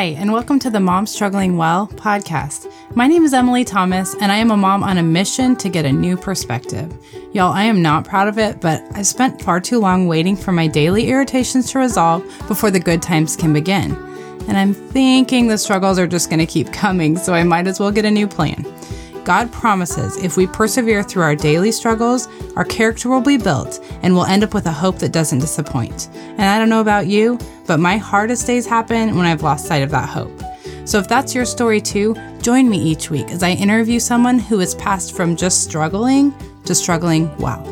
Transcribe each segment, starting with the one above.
Hi, and welcome to the Mom Struggling Well podcast. My name is Emily Thomas, and I am a mom on a mission to get a new perspective. Y'all, I am not proud of it, but I've spent far too long waiting for my daily irritations to resolve before the good times can begin. And I'm thinking the struggles are just going to keep coming, so I might as well get a new plan. God promises if we persevere through our daily struggles, our character will be built and we'll end up with a hope that doesn't disappoint. And I don't know about you, but my hardest days happen when I've lost sight of that hope. So if that's your story too, join me each week as I interview someone who has passed from just struggling to struggling well.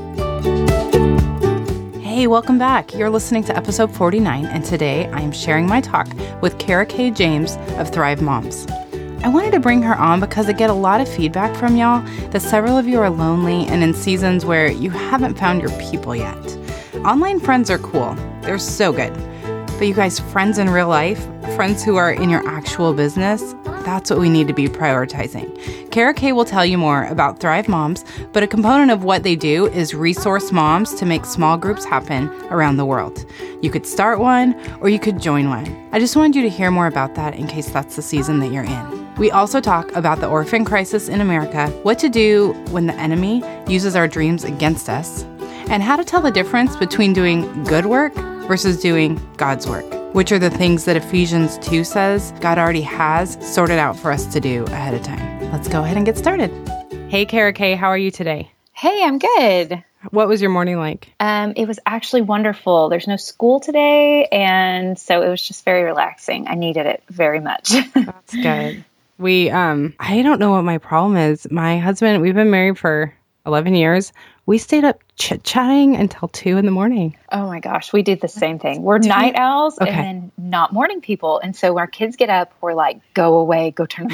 Hey, welcome back. You're listening to episode 49, and today I am sharing my talk with Kara K. James of Thrive Moms. I wanted to bring her on because I get a lot of feedback from y'all that several of you are lonely and in seasons where you haven't found your people yet. Online friends are cool. They're so good. But you guys, friends in real life, friends who are in your actual business, that's what we need to be prioritizing. Kara K will tell you more about Thrive Moms, but a component of what they do is resource moms to make small groups happen around the world. You could start one or you could join one. I just wanted you to hear more about that in case that's the season that you're in. We also talk about the orphan crisis in America, what to do when the enemy uses our dreams against us, and how to tell the difference between doing good work versus doing God's work, which are the things that Ephesians 2 says God already has sorted out for us to do ahead of time. Let's go ahead and get started. Hey, Kara K, how are you today? Hey, I'm good. What was your morning like? It was actually wonderful. There's no school today, and so it was just very relaxing. I needed it very much. That's good. I don't know what my problem is. My husband, we've been married for 11 years. We stayed up chit-chatting until 2 in the morning. Oh my gosh, we did the same thing. We're night owls and then not morning people. And so when our kids get up, we're like, go away, go turn on the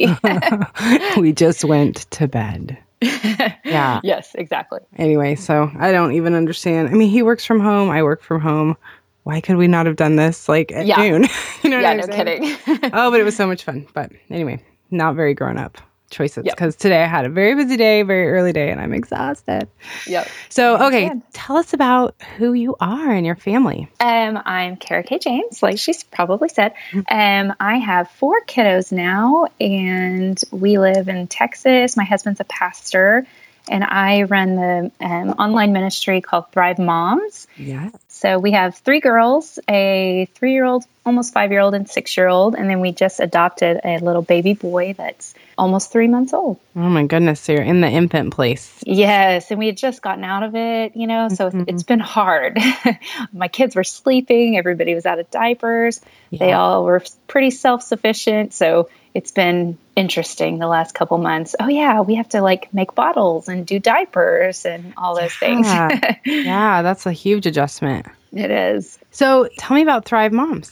TV. We just went to bed. Yeah. Yes, exactly. Anyway, so I don't even understand. I mean, he works from home. I work from home. Why could we not have done this at noon? You know what I'm saying? Kidding. Oh, but it was so much fun. But anyway, not very grown up choices because today I had a very busy day, very early day, and I'm exhausted. Yep. So, okay, tell us about who you are and your family. I'm Kara K. James, like she's probably said. I have 4 kiddos now, and we live in Texas. My husband's a pastor, and I run the online ministry called Thrive Moms. Yeah. So we have 3 girls, a 3-year-old, almost 5-year-old, and 6-year-old. And then we just adopted a little baby boy that's almost 3 months old. Oh my goodness. So you're in the infant place. Yes. And we had just gotten out of it, so it's been hard. My kids were sleeping. Everybody was out of diapers. Yeah. They all were pretty self-sufficient. So it's been interesting the last couple months. Oh yeah, we have to make bottles and do diapers and all those things. Yeah, that's a huge adjustment. It is. So tell me about Thrive Moms.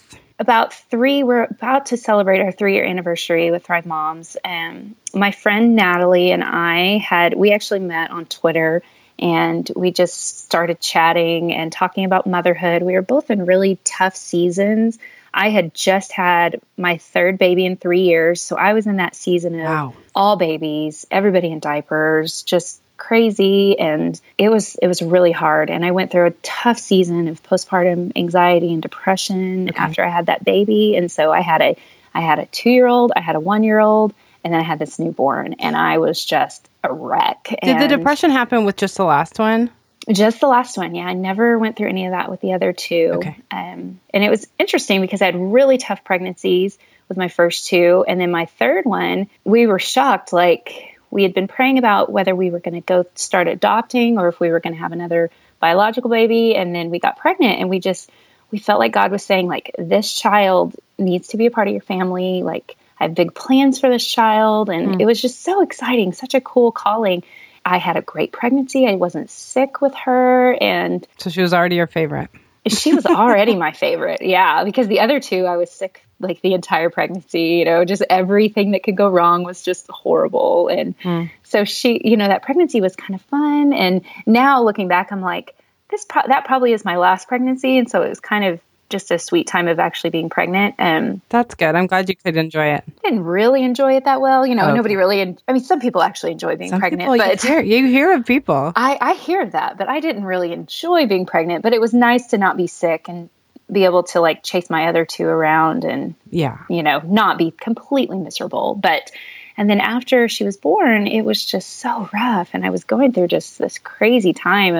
We're about to celebrate our 3-year anniversary with Thrive Moms. My friend Natalie and we actually met on Twitter, and we just started chatting and talking about motherhood. We were both in really tough seasons. I had just had my 3rd baby in 3 years. So I was in that season of all babies, everybody in diapers, just crazy. And it was really hard. And I went through a tough season of postpartum anxiety and depression after I had that baby. And so I had a 2-year-old, I had a 1-year-old, and then I had this newborn, and I was just a wreck. Did the depression happen with just the last one? Just the last one. Yeah. I never went through any of that with the other 2. Okay. And it was interesting because I had really tough pregnancies with my first 2. And then my 3rd one, we were shocked. We had been praying about whether we were going to go start adopting or if we were going to have another biological baby. And then we got pregnant, and we felt like God was saying, this child needs to be a part of your family. I have big plans for this child. And it was just so exciting, such a cool calling. I had a great pregnancy. I wasn't sick with her. And so she was already your favorite. She was already my favorite. Yeah. Because the other 2, I was sick the entire pregnancy, just everything that could go wrong was just horrible. And so she, that pregnancy was kind of fun. And now looking back, I'm like, that probably is my last pregnancy. And so it was kind of just a sweet time of actually being pregnant. That's good. I'm glad you could enjoy it. Didn't really enjoy it that well. Nobody really, some people actually enjoy being pregnant. But you hear of people. I hear that, but I didn't really enjoy being pregnant. But it was nice to not be sick and be able to like chase my other two around and, Yeah. not be completely miserable. And then after she was born, it was just so rough. And I was going through just this crazy time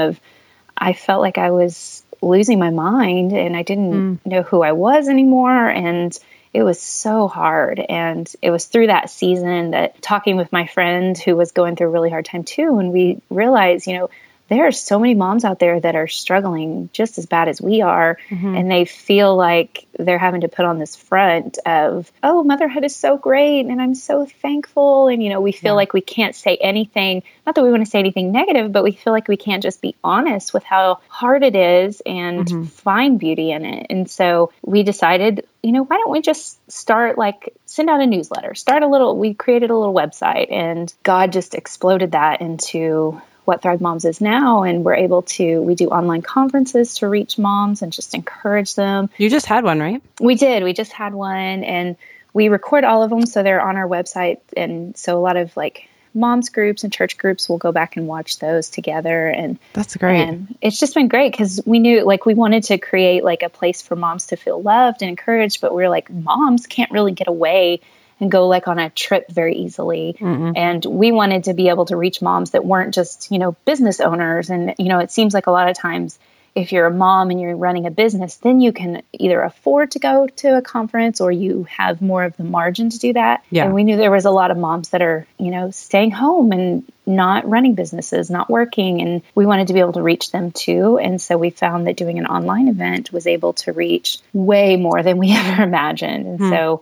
I felt like I was losing my mind and I didn't know who I was anymore. And it was so hard. And it was through that season that talking with my friend who was going through a really hard time too. And we realized, there are so many moms out there that are struggling just as bad as we are. And they feel like they're having to put on this front of, oh, motherhood is so great. And I'm so thankful. And, we feel like we can't say anything, not that we want to say anything negative, but we feel like we can't just be honest with how hard it is and find beauty in it. And so we decided, why don't we just start send out a newsletter, we created a little website, and God just exploded that into what Thrive Moms is now. And we do online conferences to reach moms and just encourage them. You just had one, right? We did. We just had one, and we record all of them. So they're on our website. And so a lot of moms groups and church groups will go back and watch those together. And that's great. And it's just been great because we knew we wanted to create a place for moms to feel loved and encouraged, but we're moms can't really get away and go on a trip very easily. And we wanted to be able to reach moms that weren't just, business owners. And, it seems like a lot of times if you're a mom and you're running a business, then you can either afford to go to a conference or you have more of the margin to do that. Yeah. And we knew there was a lot of moms that are, staying home and not running businesses, not working. And we wanted to be able to reach them too. And so we found that doing an online event was able to reach way more than we ever imagined. And so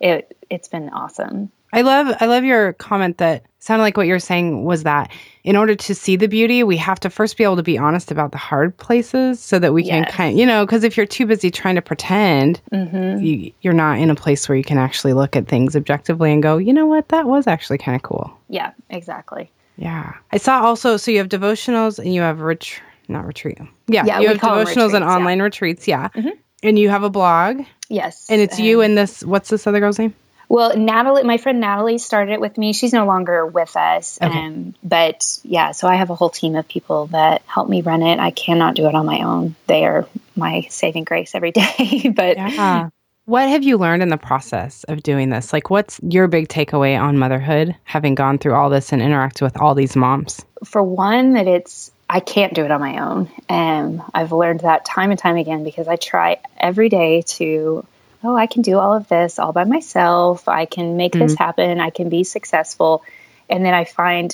it's been awesome. I love your comment that sounded like what you're saying was that in order to see the beauty, we have to first be able to be honest about the hard places so that we can because if you're too busy trying to pretend, you're not in a place where you can actually look at things objectively and go, you know what, that was actually kind of cool. Yeah, exactly. Yeah. I saw also, so you have devotionals and you have not retreat. Yeah, you have devotionals and online retreats. Yeah. And you have a blog. Yes. And it's you and what's this other girl's name? Well, Natalie, my friend Natalie started it with me. She's no longer with us. Okay. But yeah, so I have a whole team of people that help me run it. I cannot do it on my own. They are my saving grace every day. But what have you learned in the process of doing this? What's your big takeaway on motherhood, having gone through all this and interacted with all these moms? For one, that I can't do it on my own. And I've learned that time and time again because I try every day to, I can do all of this all by myself. I can make this happen. I can be successful. And then I find,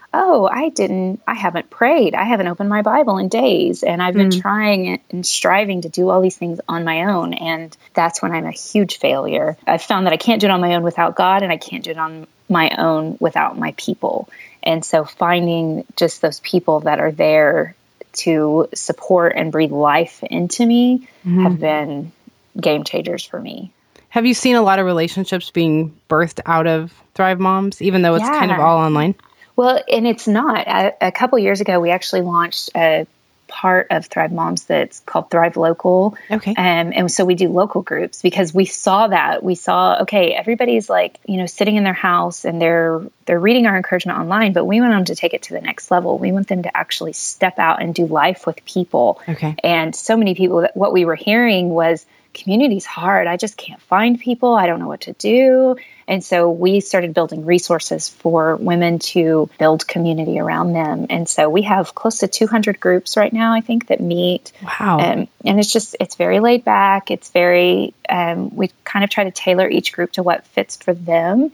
I haven't prayed. I haven't opened my Bible in days. And I've been trying and striving to do all these things on my own. And that's when I'm a huge failure. I've found that I can't do it on my own without God, and I can't do it on my own without my people. And so finding just those people that are there to support and breathe life into me have been game changers for me. Have you seen a lot of relationships being birthed out of Thrive Moms, even though it's kind of all online? Well, and it's not. A couple years ago, we actually launched a part of Thrive Moms that's called Thrive Local. Okay. And so we do local groups because we saw, okay, everybody's sitting in their house and they're reading our encouragement online, but we want them to take it to the next level. We want them to actually step out and do life with people. Okay. And so many people, what we were hearing was, community's hard. I just can't find people. I don't know what to do. And so we started building resources for women to build community around them. And so we have close to 200 groups right now, I think, that meet. Wow. And it's very laid back. It's very, we kind of try to tailor each group to what fits for them.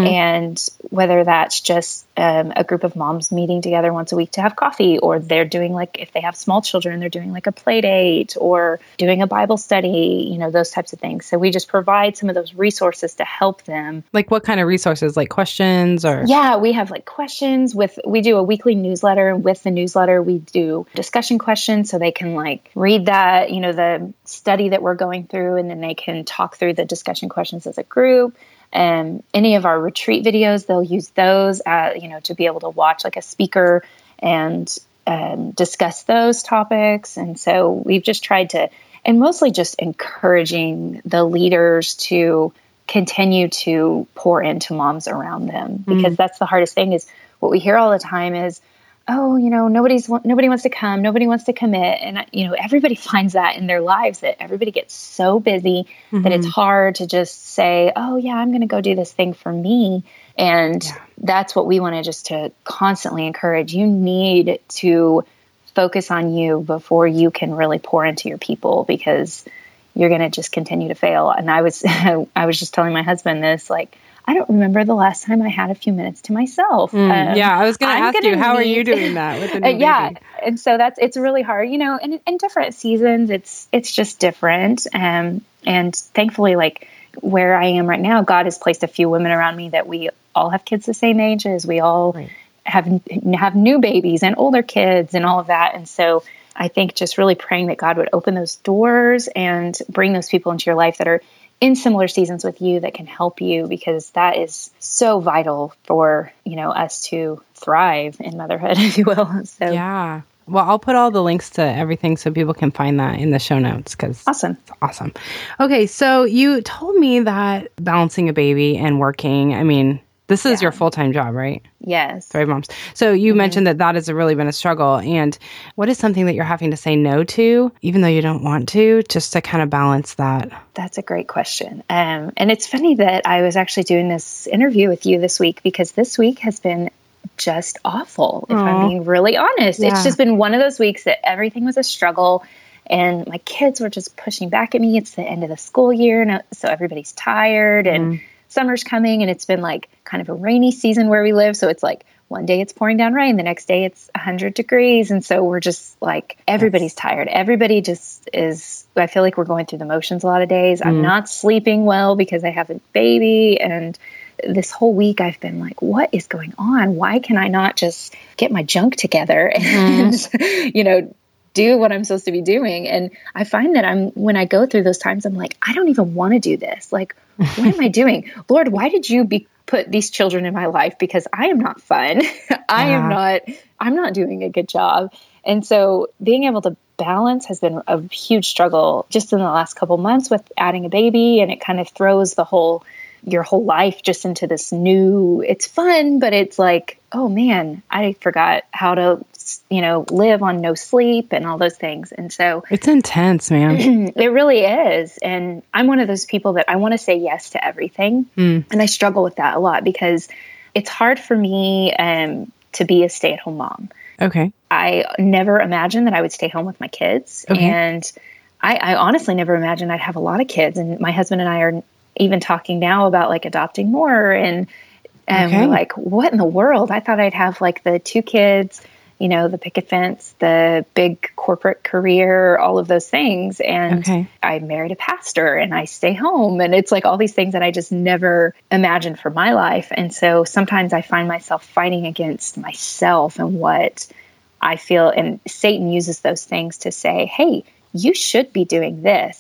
And whether that's just a group of moms meeting together once a week to have coffee, or they're doing if they have small children, they're doing a play date or doing a Bible study, those types of things. So we just provide some of those resources to help them. What kind of resources? Questions or? Yeah, we have questions we do a weekly newsletter, and with the newsletter, we do discussion questions so they can read that, the study that we're going through, and then they can talk through the discussion questions as a group. Any of our retreat videos, they'll use those, to be able to watch a speaker and discuss those topics. And so we've just tried to, and mostly just encouraging the leaders to continue to pour into moms around them, because that's the hardest thing is what we hear all the time is, oh, nobody wants to come, nobody wants to commit. And, everybody finds that in their lives, that everybody gets so busy that it's hard to just say, oh yeah, I'm going to go do this thing for me. And that's what we want to just to constantly encourage. You need to focus on you before you can really pour into your people, because you're going to just continue to fail. And I was just telling my husband this, like, I don't remember the last time I had a few minutes to myself. I was going to ask you, how are you doing that with the new baby? And so it's really hard, and in different seasons, it's just different. And thankfully, like where I am right now, God has placed a few women around me that we all have kids the same age as, we all have new babies and older kids and all of that. And so I think just really praying that God would open those doors and bring those people into your life that are in similar seasons with you, that can help you, because that is so vital for, us to thrive in motherhood, if you will. So yeah. Well, I'll put all the links to everything so people can find that in the show notes, because awesome. It's awesome. Okay. So you told me that balancing a baby and working, I mean, this is your full-time job, right? Yes. Thrive Moms. So you mentioned that has really been a struggle. And what is something that you're having to say no to, even though you don't want to, just to kind of balance that? That's a great question. And it's funny that I was actually doing this interview with you this week, because this week has been just awful, if I'm being really honest. Yeah. It's just been one of those weeks that everything was a struggle. And my kids were just pushing back at me. It's the end of the school year, so everybody's tired, and summer's coming, and it's been like kind of a rainy season where we live. So it's like one day it's pouring down rain, the next day it's 100 degrees. And so we're just like, everybody's tired. Everybody just is, I feel like we're going through the motions a lot of days. I'm not sleeping well because I have a baby. And this whole week I've been like, what is going on? Why can I not just get my junk together and, do what I'm supposed to be doing? And I find that when I go through those times, I'm like, I don't even want to do this. Like, what am I doing? Lord, why did you put these children in my life? Because I am not fun. I'm not doing a good job. And so being able to balance has been a huge struggle just in the last couple months with adding a baby. And it kind of throws your whole life just into this new, it's fun, but it's like, oh man, I forgot how to, live on no sleep and all those things. And so it's intense, man. It really is. And I'm one of those people that I want to say yes to everything. And I struggle with that a lot, because it's hard for me to be a stay-at-home mom. Okay. I never imagined that I would stay home with my kids. Okay. And I honestly never imagined I'd have a lot of kids. And my husband and I are even talking now about like adopting more. And we're like, what in the world? I thought I'd have like the 2 kids, the picket fence, the big corporate career, all of those things. And I married a pastor and I stay home. And it's like all these things that I just never imagined for my life. And so sometimes I find myself fighting against myself and what I feel. And Satan uses those things to say, hey, you should be doing this,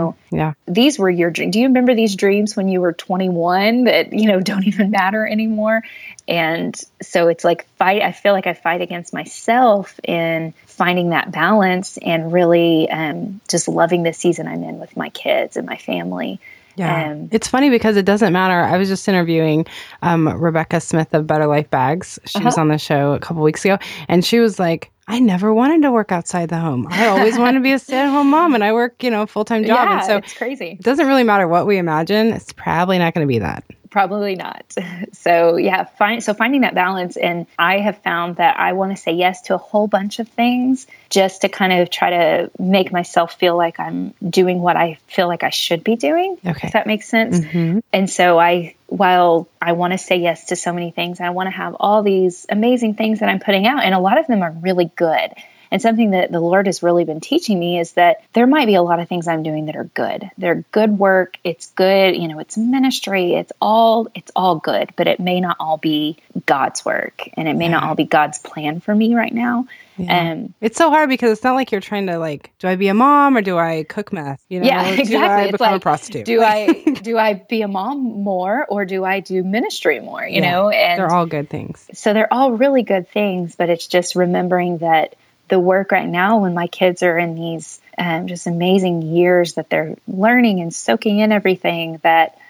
these were your dreams. Do you remember these dreams when you were 21 that, don't even matter anymore? And so it's like I feel like I fight against myself in finding that balance and really just loving the season I'm in with my kids and my family. Yeah. It's funny because it doesn't matter. I was just interviewing Rebecca Smith of Better Life Bags. She was on the show a couple weeks ago, and she was like, I never wanted to work outside the home. I always wanted to be a stay-at-home mom, and I work, a full-time job. Yeah, and so it's crazy. It doesn't really matter what we imagine. It's probably not going to be that. Probably not. So yeah, finding that balance. And I have found that I want to say yes to a whole bunch of things just to kind of try to make myself feel like I'm doing what I feel like I should be doing. Okay. If that makes sense. Mm-hmm. And so while I want to say yes to so many things, I want to have all these amazing things that I'm putting out. And a lot of them are really good. And something that the Lord has really been teaching me is that there might be a lot of things I'm doing that are good. They're good work. It's good. It's ministry. It's all good, but it may not all be God's work, and it may not all be God's plan for me right now. Yeah. It's so hard because it's not like you're trying to do I be a mom or do I cook meth? Yeah, exactly. Do I become a prostitute? Do I be a mom more or do I do ministry more? And they're all good things. So they're all really good things, but it's just remembering that the work right now when my kids are in these just amazing years that they're learning and soaking in everything, that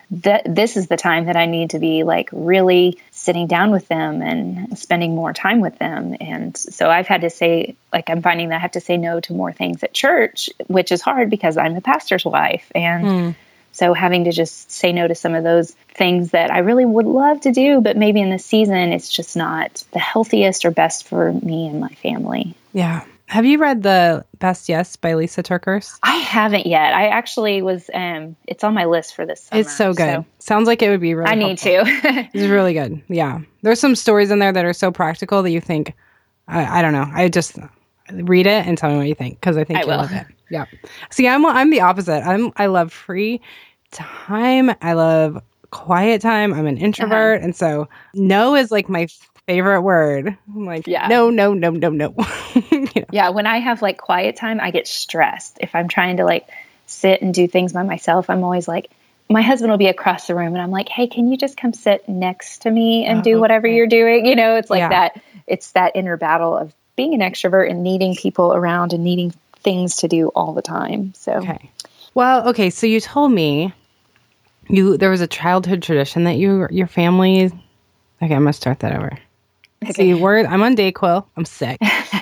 this is the time that I need to be like really sitting down with them and spending more time with them. And so I've had to say, like, I'm finding that I have to say no to more things at church, which is hard because I'm the pastor's wife. And so having to just say no to some of those things that I really would love to do, but maybe in this season, it's just not the healthiest or best for me and my family. Yeah. Have you read The Best Yes by Lisa TerKeurst? I haven't yet. I actually was, it's on my list for this summer. It's so good. Sounds like it would be really helpful. Need to. It's really good. Yeah. There's some stories in there that are so practical that you think, I don't know. I just read it and tell me what you think, because I think you'll love it. Yeah. See, I'm the opposite. I love free time. I love quiet time. I'm an introvert. And so no is like my favorite word. I'm like, no. You know? Yeah. When I have like quiet time, I get stressed. If I'm trying to like sit and do things by myself, I'm always like, my husband will be across the room and I'm like, hey, can you just come sit next to me and do whatever you're doing? You know, it's like that. It's that inner battle of being an extrovert and needing people around and needing things to do all the time. So, okay. So you told me there was a childhood tradition that your family. Okay, I'm gonna start that over. Okay. See, I'm on Dayquil. I'm sick,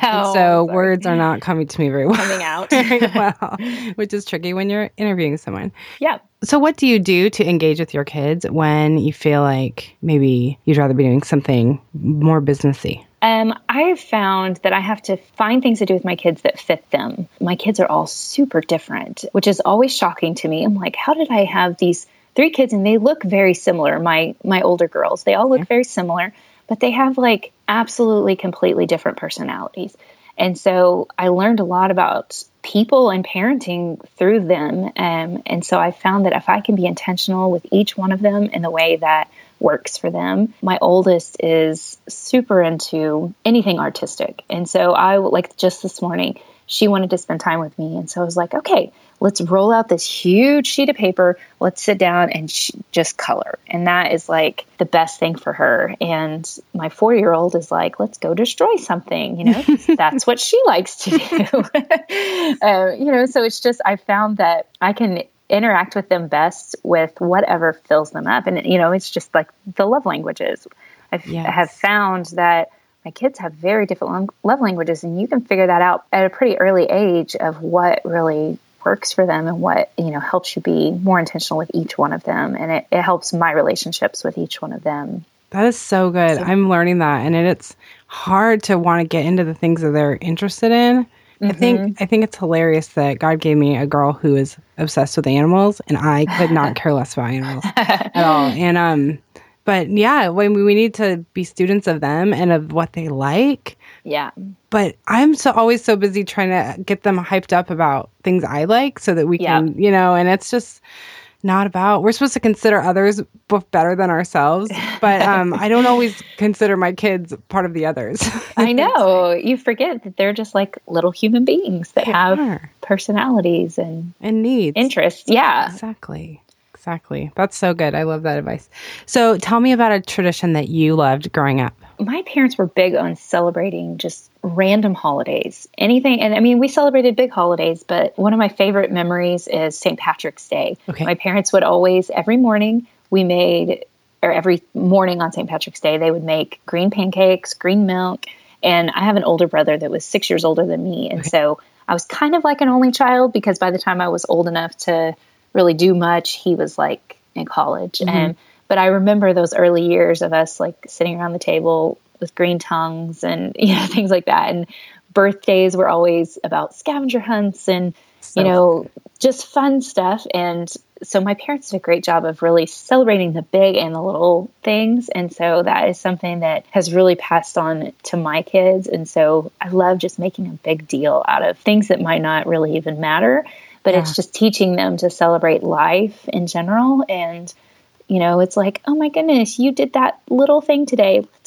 words are not coming to me very well. Coming out, well, which is tricky when you're interviewing someone. Yeah. So, what do you do to engage with your kids when you feel like maybe you'd rather be doing something more businessy? I have found that I have to find things to do with my kids that fit them. My kids are all super different, which is always shocking to me. I'm like, how did I have these 3 kids and they look very similar? My older girls, they all look very similar, but they have like absolutely completely different personalities. And so I learned a lot about people and parenting through them. And so I found that if I can be intentional with each one of them in the way that works for them. My oldest is super into anything artistic. And so I like just this morning, she wanted to spend time with me. And so I was like, okay, let's roll out this huge sheet of paper. Let's sit down and just color. And that is like the best thing for her. And my 4-year-old is like, let's go destroy something. You know, that's what she likes to do. You know, so it's just, I found that I can interact with them best with whatever fills them up. And, you know, it's just like the love languages. I have found that my kids have very different love languages, and you can figure that out at a pretty early age of what really works for them and what, you know, helps you be more intentional with each one of them. And it helps my relationships with each one of them. That is so good. I'm learning that. And it's hard to want to get into the things that they're interested in. I think it's hilarious that God gave me a girl who is obsessed with animals, and I could not care less about animals at all. And but yeah, when we need to be students of them and of what they like. Yeah. But I'm always so busy trying to get them hyped up about things I like so that we can, you know, and it's just not about, we're supposed to consider others better than ourselves, but I don't always consider my kids part of the others. I know. You forget that they're just like little human beings that have personalities and needs. Interests. Yeah. Exactly. That's so good. I love that advice. So tell me about a tradition that you loved growing up. My parents were big on celebrating just random holidays, anything. And I mean, we celebrated big holidays, but one of my favorite memories is St. Patrick's Day. Okay. My parents would always, every morning on St. Patrick's Day, they would make green pancakes, green milk. And I have an older brother that was 6 years older than me. And so I was kind of like an only child, because by the time I was old enough to really do much, he was like in college. But I remember those early years of us like sitting around the table with green tongues and, you know, things like that. And birthdays were always about scavenger hunts and, you know, just fun stuff. And so my parents did a great job of really celebrating the big and the little things. And so that is something that has really passed on to my kids. And so I love just making a big deal out of things that might not really even matter, but it's just teaching them to celebrate life in general. And, you know, it's like, oh my goodness, you did that little thing today. Let's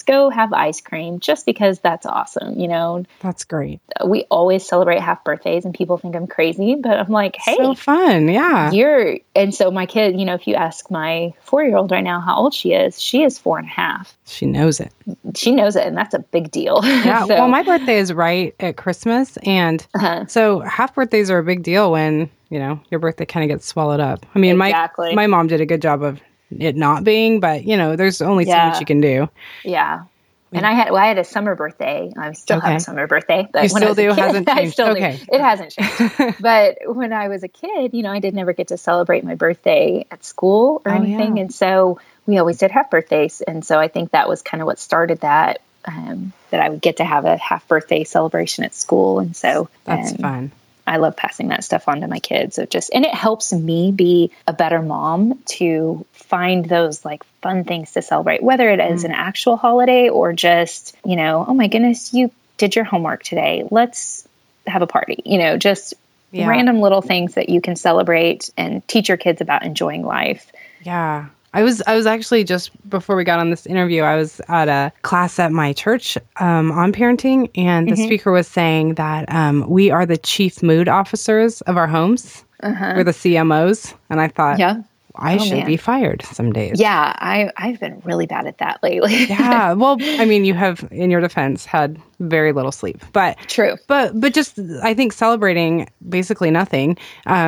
go have ice cream just because that's awesome. That's great. We always celebrate half birthdays and people think I'm crazy, but I'm like, hey, so fun. Yeah. And so my kid, if you ask my 4-year-old right now how old she is 4.5. She knows it. She knows it. And that's a big deal. Yeah. Well, my birthday is right at Christmas. And so half birthdays are a big deal when, your birthday kind of gets swallowed up. I mean, exactly. my mom did a good job of it not being, but there's only so much you can do. Yeah. And I had a summer birthday. I still have a summer birthday, but you when still I was a do? kid, Hasn't changed. I still okay. do. It hasn't changed. But when I was a kid, I did never get to celebrate my birthday at school or anything. Yeah. And so we always did half birthdays. And so I think that was kind of what started that, that I would get to have a half birthday celebration at school. And so that's fun. I love passing that stuff on to my kids. And it helps me be a better mom to find those like fun things to celebrate, whether it is an actual holiday or just, oh my goodness, you did your homework today. Let's have a party, just random little things that you can celebrate and teach your kids about enjoying life. Yeah. I was actually, just before we got on this interview, I was at a class at my church on parenting, and the speaker was saying that we are the chief mood officers of our homes. We're the CMOs. And I thought, I should be fired some days. Yeah, I've been really bad at that lately. Yeah, well, I mean, you have, in your defense, had very little sleep. But true. But just, I think celebrating basically nothing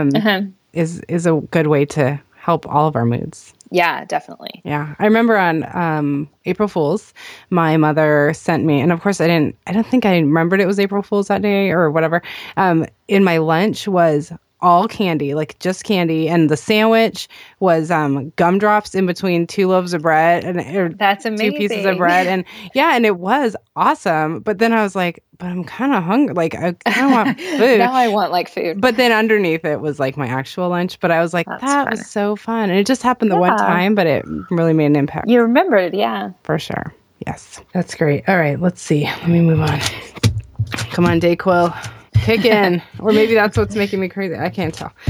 is a good way to help all of our moods. Yeah, definitely. Yeah. I remember on April Fool's, my mother sent me, and of course I don't think I remembered it was April Fool's that day or whatever. In my lunch was all candy, like just candy. And the sandwich was gumdrops in between 2 loaves of bread and that's amazing. 2 pieces of bread. And and it was awesome. But then I was like, but I'm kind of hungry. Like, I kind of want food. Now I want like food. But then underneath it was like my actual lunch. But I was like, that was so fun. And it just happened the one time, but it really made an impact. You remembered, yeah. For sure. Yes. That's great. All right, let's see. Let me move on. Come on, Dayquil. Kick in. Or maybe that's what's making me crazy. I can't tell.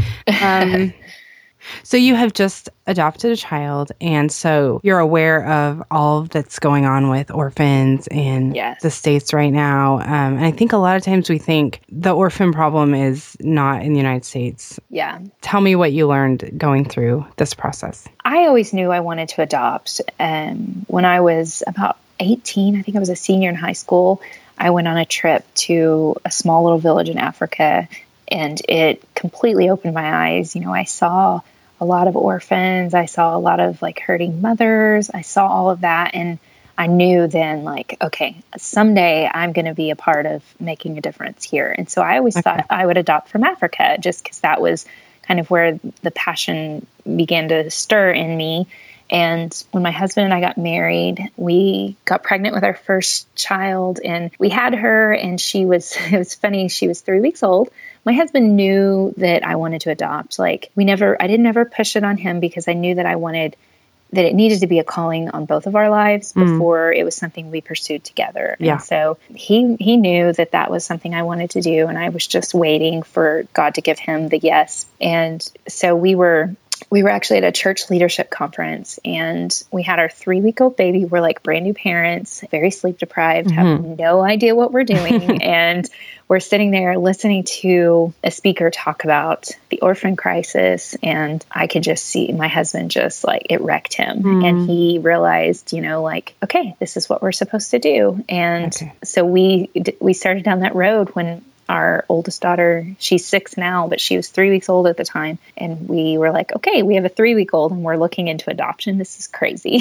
So you have just adopted a child, and so you're aware of all that's going on with orphans in the States right now. And I think a lot of times we think the orphan problem is not in the United States. Yeah. Tell me what you learned going through this process. I always knew I wanted to adopt. When I was about 18, I think I was a senior in high school, I went on a trip to a small little village in Africa, and it completely opened my eyes. I saw a lot of orphans. I saw a lot of like hurting mothers. I saw all of that. And I knew then like, okay, someday I'm going to be a part of making a difference here. And so I always thought I would adopt from Africa, just because that was kind of where the passion began to stir in me. And when my husband and I got married, we got pregnant with our first child, and we had her, and it was funny, she was 3 weeks old. My husband knew that I wanted to adopt. Like I didn't ever push it on him, because I knew that that it needed to be a calling on both of our lives before it was something we pursued together. Yeah. And so he knew that was something I wanted to do, and I was just waiting for God to give him the yes. And so we were actually at a church leadership conference, and we had our 3-week-old baby. We're like brand new parents, very sleep deprived, have no idea what we're doing. And we're sitting there listening to a speaker talk about the orphan crisis. And I could just see my husband just like, it wrecked him. And he realized, okay, this is what we're supposed to do. And so we started down that road when our oldest daughter, she's 6 now, but she was 3 weeks old at the time. And we were like, okay, we have a 3-week-old and we're looking into adoption. This is crazy.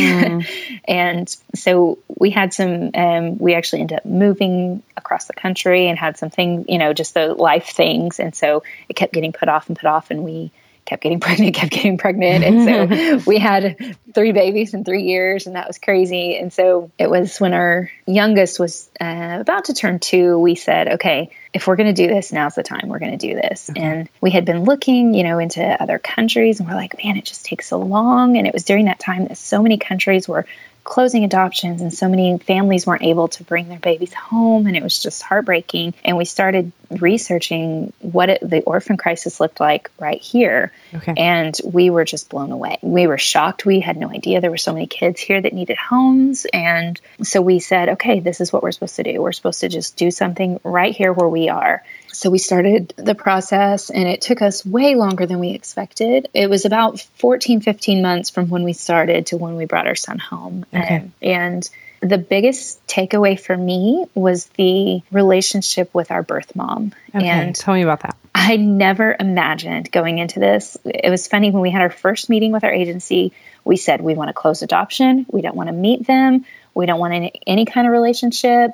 And so we had we actually ended up moving across the country and had some things, just the life things. And so it kept getting put off, and we kept getting pregnant. And so we had 3 babies in 3 years, and that was crazy. And so it was when our youngest was about to turn 2, we said, okay, if we're going to do this, now's the time we're going to do this. Okay. And we had been looking, into other countries, and we're like, man, it just takes so long. And it was during that time that so many countries were closing adoptions and so many families weren't able to bring their babies home, and it was just heartbreaking. And we started researching what the orphan crisis looked like right here. Okay. And we were just blown away. We were shocked. We had no idea there were so many kids here that needed homes. And so we said, okay, this is what we're supposed to do. We're supposed to just do something right here where we are. So we started the process, and it took us way longer than we expected. It was about 14, 15 months from when we started to when we brought our son home. Okay. And the biggest takeaway for me was the relationship with our birth mom. Okay. And Tell me about that. I never imagined going into this. It was funny when we had our first meeting with our agency, we said, we want to close adoption. We don't want to meet them. We don't want any kind of relationship.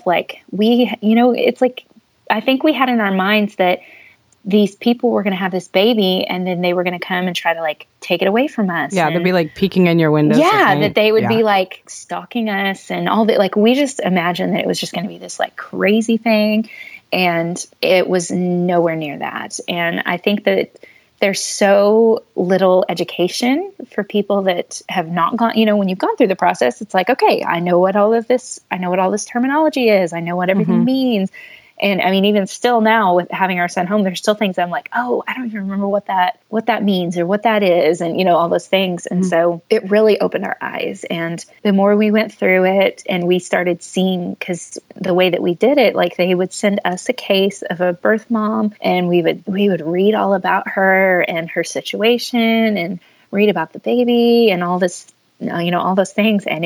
It's like, I think we had in our minds that these people were going to have this baby, and then they were going to come and try to take it away from us. Yeah, they'd be peeking in your windows. Yeah, that they would be stalking us and all that. We just imagined that it was just going to be this crazy thing. And it was nowhere near that. And I think that there's so little education for people that have not gone, when you've gone through the process, it's like, okay, I know what all this terminology is. I know what everything means. And I mean, even still now with having our son home, there's still things I'm like, oh, I don't even remember what that means or what that is. And, all those things. And so it really opened our eyes. And the more we went through it and we started seeing, because the way that we did it, they would send us a case of a birth mom, and we would read all about her and her situation and read about the baby and all this, all those things. And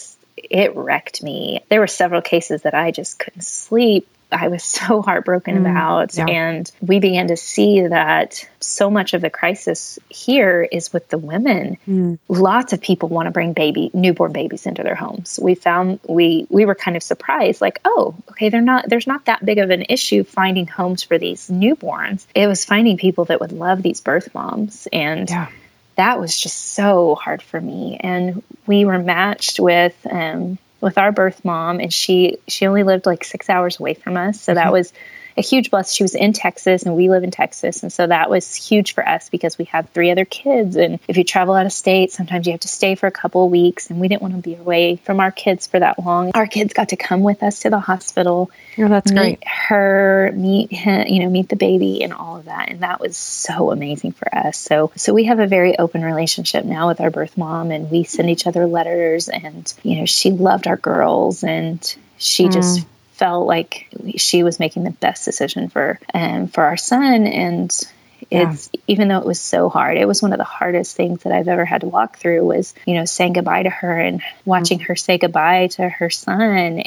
it wrecked me. There were several cases that I just couldn't sleep. I was so heartbroken about. Yeah. And we began to see that so much of the crisis here is with the women. Lots of people want to bring newborn babies into their homes. We found we were kind of surprised, oh, okay, there's not that big of an issue finding homes for these newborns. It was finding people that would love these birth moms. And that was just so hard for me. And we were matched with our birth mom, and she only lived 6 hours away from us. So that was a huge blessing. She was in Texas, and we live in Texas. And so that was huge for us because we have 3 other kids. And if you travel out of state, sometimes you have to stay for a couple of weeks, and we didn't want to be away from our kids for that long. Our kids got to come with us to the hospital. Oh, that's great. Meet her, meet him, meet the baby and all of that. And that was so amazing for us. So we have a very open relationship now with our birth mom, and we send each other letters, and, she loved our girls, and she just felt like she was making the best decision for our son. And it's, even though it was so hard, it was one of the hardest things that I've ever had to walk through was, saying goodbye to her and watching her say goodbye to her son.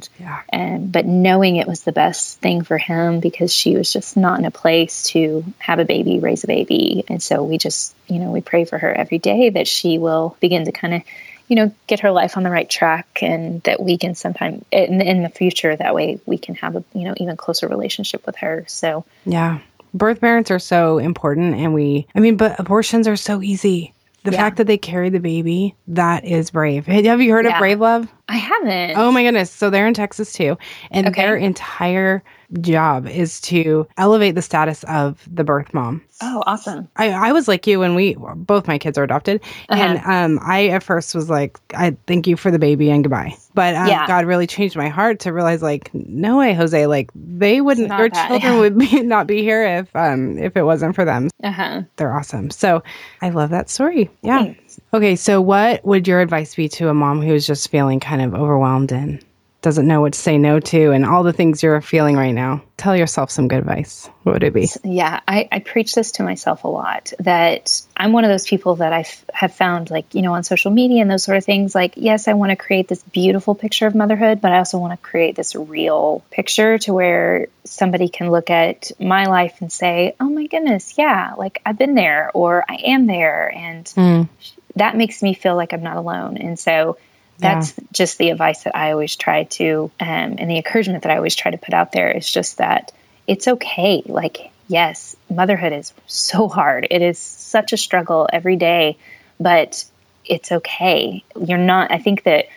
But knowing it was the best thing for him because she was just not in a place to have a baby, raise a baby. And so we just, we pray for her every day that she will begin to kind of, get her life on the right track, and that we can sometime in the future, that way we can have a, even closer relationship with her. So, yeah, birth parents are so important, and but abortions are so easy. The fact that they carry the baby, that is brave. Have you heard of Brave Love? I haven't. Oh my goodness. So they're in Texas too. And their entire job is to elevate the status of the birth mom. Oh, awesome. I was like you when both my kids are adopted. And I at first was like, I thank you for the baby and goodbye. But God really changed my heart to realize no way, Jose, they wouldn't, their children would not be here if it wasn't for them. They're awesome. So I love that story. Yeah. Thanks. Okay. So what would your advice be to a mom who is just feeling kind of overwhelmed and doesn't know what to say no to and all the things you're feeling right now? Tell yourself some good advice. What would it be? Yeah, I preach this to myself a lot, that I'm one of those people that I have found, on social media and those sort of things, yes, I want to create this beautiful picture of motherhood, but I also want to create this real picture to where somebody can look at my life and say, oh my goodness, yeah, I've been there, or I am there. And that makes me feel like I'm not alone. And so that's just the advice that I always try to, and the encouragement that I always try to put out there is just that it's okay. Yes, motherhood is so hard. It is such a struggle every day, but it's okay. I think that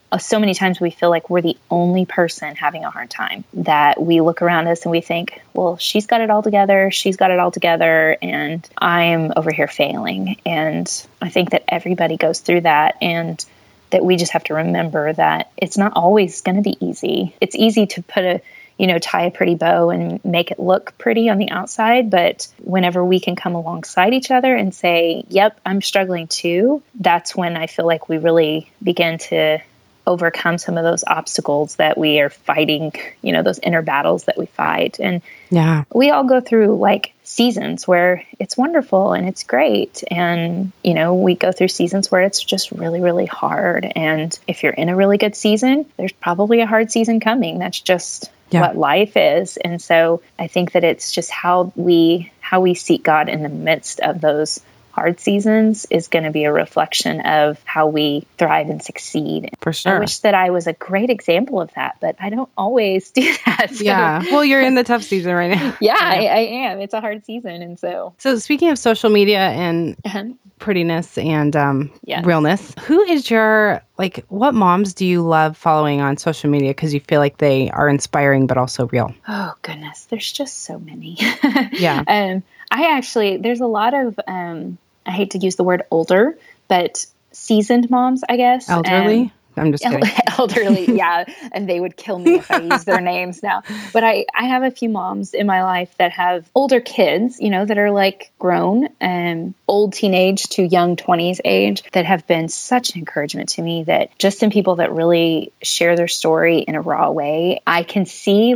so many times we feel like we're the only person having a hard time, that we look around us and we think, well, she's got it all together. She's got it all together. And I'm over here failing. And I think that everybody goes through that, and that we just have to remember that it's not always going to be easy. It's easy to tie a pretty bow and make it look pretty on the outside. But whenever we can come alongside each other and say, yep, I'm struggling too, that's when I feel like we really begin to overcome some of those obstacles that we are fighting, those inner battles that we fight. And we all go through like seasons where it's wonderful and it's great. And, we go through seasons where it's just really, really hard. And if you're in a really good season, there's probably a hard season coming. That's just what life is. And so I think that it's just how we seek God in the midst of those hard seasons is going to be a reflection of how we thrive and succeed. For sure. I wish that I was a great example of that, but I don't always do that. So. Yeah. Well, you're in the tough season right now. Yeah, I am. It's a hard season. And so speaking of social media and prettiness and realness, who is what moms do you love following on social media? Because you feel like they are inspiring, but also real. Oh, goodness. There's just so many. Yeah. There's a lot of, I hate to use the word older, but seasoned moms, I guess. Elderly? I'm just kidding. Elderly, yeah. And they would kill me if I use their names now. But I have a few moms in my life that have older kids, that are like grown, old teenage to young 20s age, that have been such an encouragement to me, that just in people that really share their story in a raw way, I can see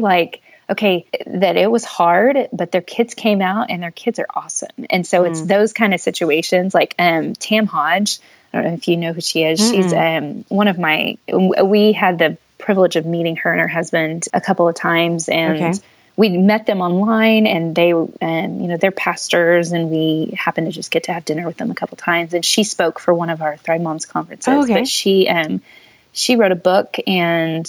that it was hard, but their kids came out and their kids are awesome. And so it's those kind of situations like Tam Hodge. I don't know if you know who she is. Mm-hmm. She's we had the privilege of meeting her and her husband a couple of times, and we met them online, and they, they're pastors, and we happened to just get to have dinner with them a couple of times. And she spoke for one of our Thrive Moms conferences. Oh, okay. But she wrote a book, and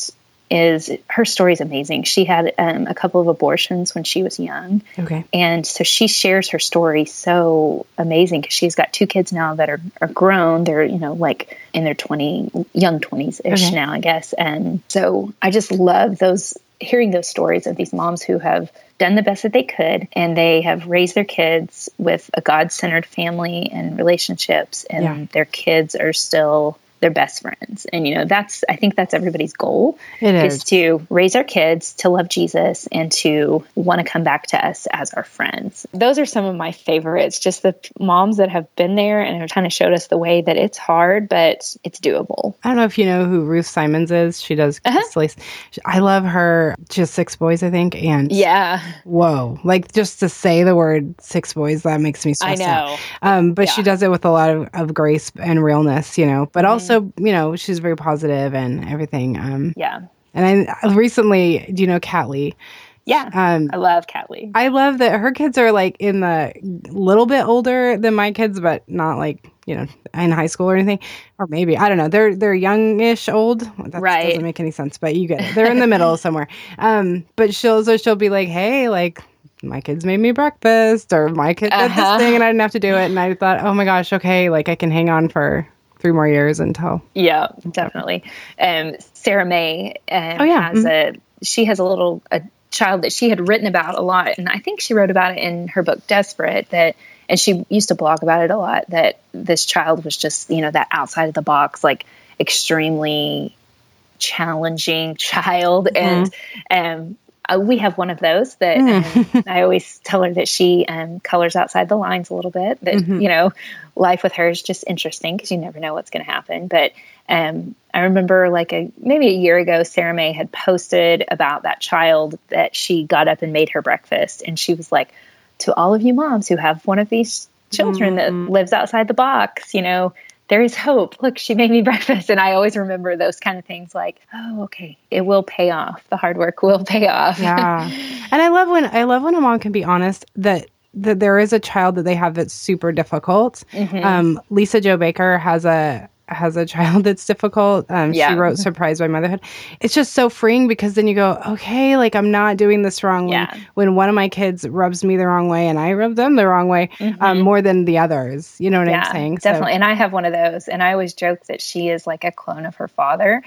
her story is amazing. She had a couple of abortions when she was young. Okay. And so she shares her story so amazing, because she's got two kids now that are grown. They're, in their young 20s-ish now, I guess. And so I just love hearing those stories of these moms who have done the best that they could, and they have raised their kids with a God-centered family and relationships, and their kids are still their best friends. And, I think that's everybody's goal. It is to raise our kids to love Jesus and to want to come back to us as our friends. Those are some of my favorites, just the moms that have been there and have kind of showed us the way that it's hard, but it's doable. I don't know if you know who Ruth Simons is. She does I love her. She has 6 boys, I think. And whoa, just to say the word 6 boys, that makes me stressed out. But she does it with a lot of grace and realness, but also, she's very positive and everything. And I recently, do you know Kat Lee? Yeah. I love Kat Lee. I love that her kids are in the little bit older than my kids, but not in high school or anything. Or maybe, I don't know. They're youngish old. That doesn't make any sense, but you get it. They're in the middle somewhere. But she'll be like, hey, my kids made me breakfast, or my kid did this thing and I didn't have to do it. And I thought, oh my gosh, okay, I can hang on for 3 more years until. Yeah, definitely. Sarah May she has a child that she had written about a lot. And I think she wrote about it in her book, Desperate, and she used to blog about it a lot, that this child was just, that outside of the box, extremely challenging child. And we have one of those that I always tell her that she colors outside the lines a little bit, that, life with her is just interesting because you never know what's going to happen. But I remember maybe a year ago, Sarah May had posted about that child that she got up and made her breakfast. And she was like, to all of you moms who have one of these children that lives outside the box, there is hope. Look, she made me breakfast. And I always remember those kind of things oh, okay, it will pay off. The hard work will pay off. Yeah. And I love when a mom can be honest that there is a child that they have that's super difficult. Lisa Jo Baker has a has a child that's difficult. She wrote Surprised by Motherhood. It's just so freeing because then you go, okay, like I'm not doing this wrong when one of my kids rubs me the wrong way and I rub them the wrong way more than the others. You know what I'm saying? Definitely. And I have one of those. And I always joke that she is like a clone of her father.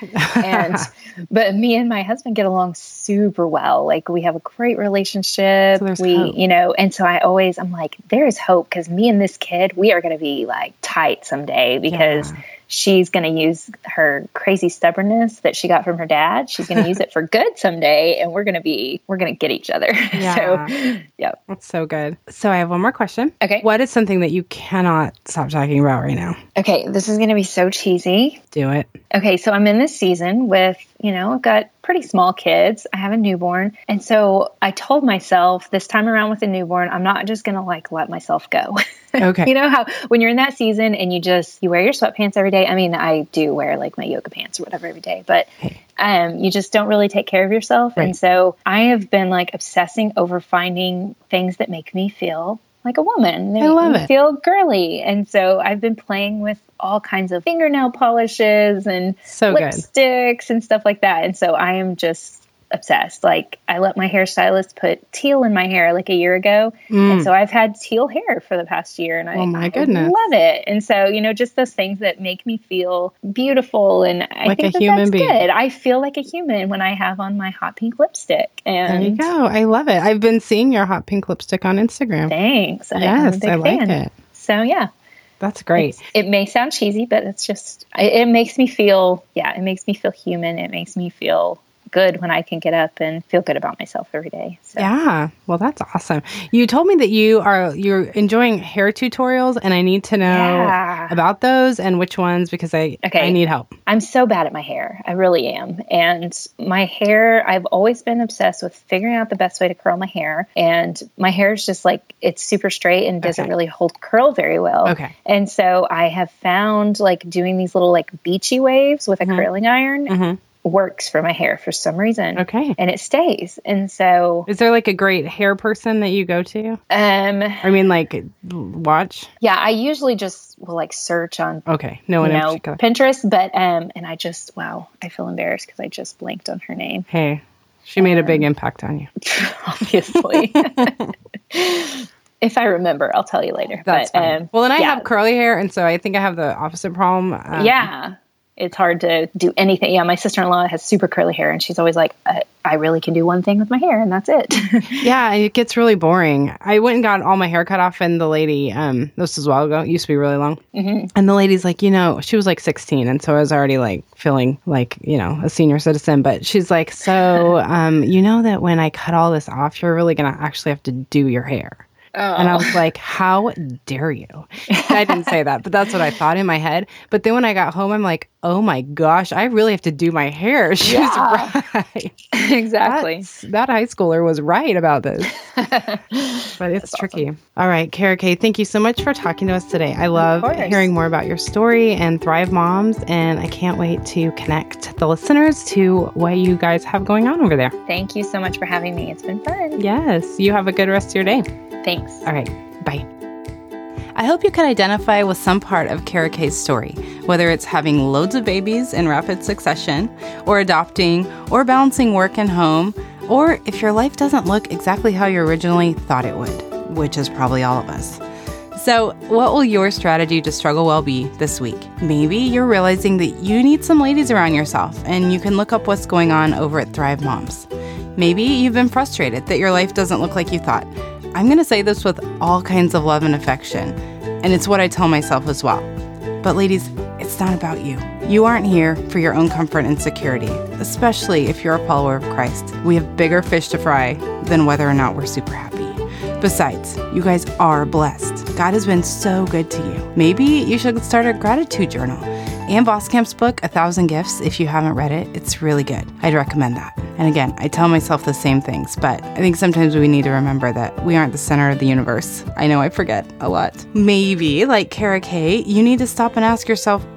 But me and my husband get along super well. Like we have a great relationship. So hope. And so I'm like, there is hope because me and this kid, we are going to be like tight someday because she's going to use her crazy stubbornness that she got from her dad. She's going to use it for good someday. And we're going to get each other. Yeah. So, yeah. That's so good. So I have one more question. Okay. What is something that you cannot stop talking about right now? Okay. This is going to be so cheesy. Do it. Okay. So I'm in this season with, I've got pretty small kids. I have a newborn. And so I told myself this time around with a newborn, I'm not just going to like let myself go. Okay. You know how when you're in that season and you wear your sweatpants every day. I mean, I do wear like my yoga pants or whatever every day, but you just don't really take care of yourself. Right. And so I have been like obsessing over finding things that make me feel like a woman. They make me feel girly. And so I've been playing with all kinds of fingernail polishes and lipsticks and stuff like that. And so I am just obsessed. Like I let my hairstylist put teal in my hair like a year ago. And so I've had teal hair for the past year and I love it. And so, just those things that make me feel beautiful. And I think that's good. I feel like a human when I have on my hot pink lipstick. And there you go. I love it. I've been seeing your hot pink lipstick on Instagram. Thanks. Yes, I like it. So yeah. That's great. It may sound cheesy, but it's just, it makes me feel human. It makes me feel good when I can get up and feel good about myself every day. So. Yeah. Well, that's awesome. You told me that you're enjoying hair tutorials and I need to know about those and which ones because I need help. I'm so bad at my hair. I really am. And my hair, I've always been obsessed with figuring out the best way to curl my hair. And my hair is just like, it's super straight and doesn't really hold curl very well. Okay. And so I have found like doing these little like beachy waves with a curling iron works for my hair for some reason. Okay. And it stays. And so is there like a great hair person that you go to? Watch? Yeah, I usually just will like search on no one in particular. Pinterest, but and I feel embarrassed because I just blanked on her name. Hey, she made a big impact on you. Obviously. If I remember, I'll tell you later. That's fine. Well, and I have curly hair, and so I think I have the opposite problem. It's hard to do anything. Yeah, my sister-in-law has super curly hair, and she's always like, I really can do one thing with my hair, and that's it. Yeah, it gets really boring. I went and got all my hair cut off, and the lady, this was a while ago, it used to be really long, and the lady's like, she was like 16, and so I was already like feeling like, a senior citizen, but she's like, so, you know that when I cut all this off, you're really going to actually have to do your hair. And I was like, how dare you? I didn't say that, but that's what I thought in my head. But then when I got home, I'm like, oh my gosh, I really have to do my hair. She's right. Exactly. That high schooler was right about this. But it's tricky. Awesome. All right, Kara Kay, thank you so much for talking to us today. I love hearing more about your story and Thrive Moms, and I can't wait to connect the listeners to what you guys have going on over there. Thank you so much for having me. It's been fun. Yes. You have a good rest of your day. Thanks. All right. Bye. I hope you could identify with some part of Kara Kay's story, whether it's having loads of babies in rapid succession, or adopting, or balancing work and home, or if your life doesn't look exactly how you originally thought it would, which is probably all of us. So, what will your strategy to struggle well be this week? Maybe you're realizing that you need some ladies around yourself, and you can look up what's going on over at Thrive Moms. Maybe you've been frustrated that your life doesn't look like you thought. I'm going to say this with all kinds of love and affection, and it's what I tell myself as well. But ladies, it's not about you. You aren't here for your own comfort and security, especially if you're a follower of Christ. We have bigger fish to fry than whether or not we're super happy. Besides, you guys are blessed. God has been so good to you. Maybe you should start a gratitude journal. Ann Voskamp's book, 1,000 Gifts, if you haven't read it, it's really good. I'd recommend that. And again, I tell myself the same things, but I think sometimes we need to remember that we aren't the center of the universe. I know I forget a lot. Maybe, like Kara Kay, you need to stop and ask yourself,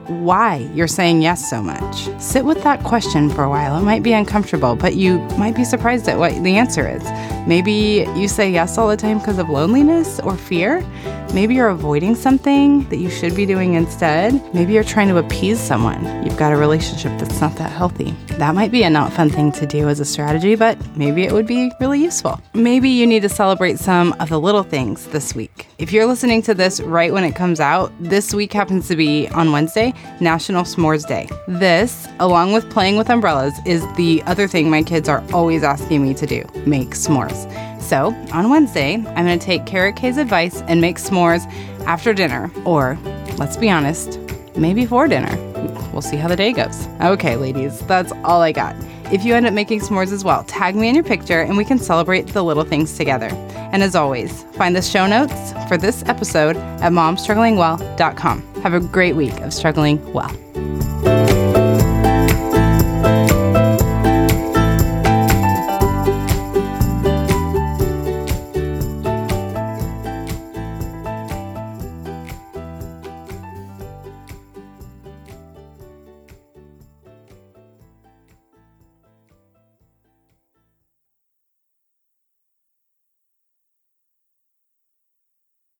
why you're saying yes so much. Sit with that question for a while. It might be uncomfortable, but you might be surprised at what the answer is. Maybe you say yes all the time because of loneliness or fear. Maybe you're avoiding something that you should be doing instead. Maybe you're trying to appease someone. You've got a relationship that's not that healthy. That might be a not fun thing to do as a strategy, but maybe it would be really useful. Maybe you need to celebrate some of the little things this week. If you're listening to this right when it comes out, this week happens to be, on Wednesday, National S'mores Day. This, along with playing with umbrellas, is the other thing my kids are always asking me to do, make s'mores. So, on Wednesday, I'm going to take Kara K's advice and make s'mores after dinner. Or, let's be honest, maybe for dinner. We'll see how the day goes. Okay, ladies, that's all I got. If you end up making s'mores as well, tag me in your picture and we can celebrate the little things together. And as always, find the show notes for this episode at momstrugglingwell.com. Have a great week of struggling well.